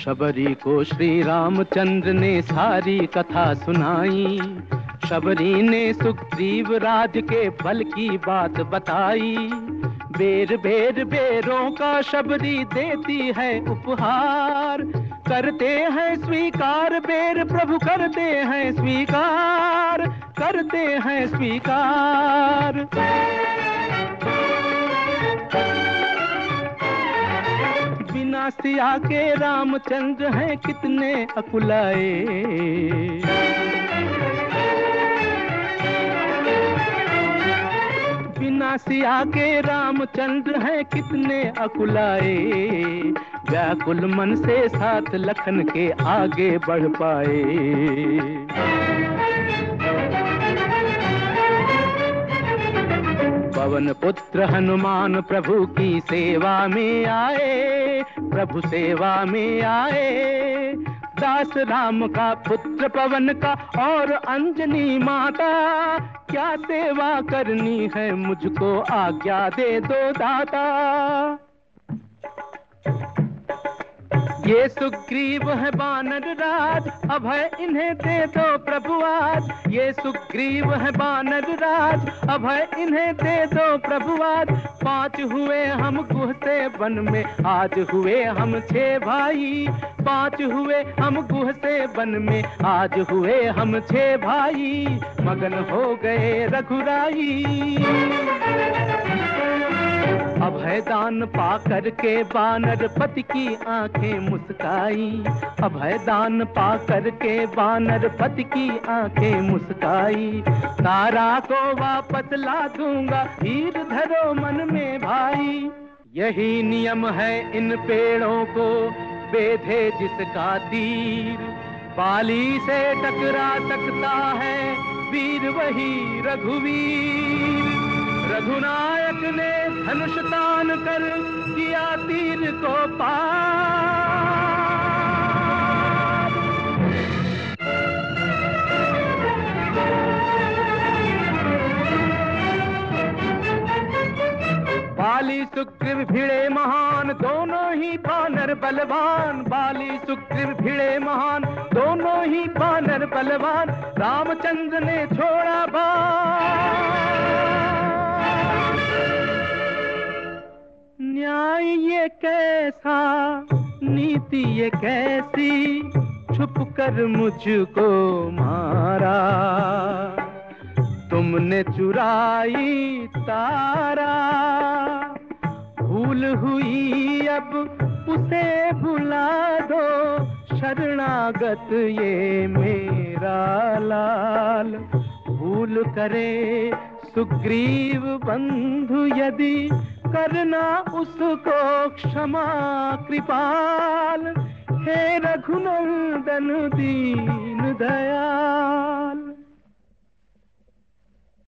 शबरी को श्री रामचंद्र ने सारी कथा सुनाई। शबरी ने सुग्रीव राज के बल की बात बताई। बेर बेर बेरों का शबरी देती है उपहार। करते हैं स्वीकार बेर प्रभु, करते हैं स्वीकार, करते हैं स्वीकार। बिना सिया के रामचंद्र हैं कितने अकुलाए। बिना सिया के रामचंद्र हैं कितने अकुलाए। व्याकुल मन से साथ लखन के आगे बढ़ पाए। पवन पुत्र हनुमान प्रभु की सेवा में आए, प्रभु सेवा में आए। दास राम का पुत्र पवन का और अंजनी माता, क्या सेवा करनी है मुझको आज्ञा दे दो दाता। ये सुग्रीव है वानर राज, अभय इन्हें दे दो प्रभु आज। ये सुग्रीव है वानर राज, अभय इन्हें दे दो प्रभु आज। 5 हुए हम गुह से वन में, आज हुए हम 6 भाई। 5 हुए हम गुह से वन में, आज हुए हम 6 भाई। मगन हो गए रघुराई। अभय दान पा करके वानर पति की आंखें मुस्काई। अभय दान पा करके वानर पति की आंखें मुस्काई। तारा को वापस ला दूंगा, हीर धरो मन में भाई। यही नियम है इन पेड़ों को बेधे जिसका तीर। बाली से टकरा सकता है वीर वही रघुवीर। रघुनायक ने धनुष तान कर किया तीर को पार। बाली सुग्रीव भिड़े महान, दोनों ही वानर बलवान। बाली सुग्रीव भिड़े महान, दोनों ही वानर बलवान। रामचंद्र ने छोड़ा बाण। न्याय ये कैसा, नीति ये कैसी, छुप कर मुझको मारा। तुमने चुराई तारा, भूल हुई अब उसे भुला दो। शरणागत ये मेरा लाल, भूल करे सुग्रीव बंधु यदि, करना उसको क्षमा कृपाल। हे रघुनंदन दीन दयाल।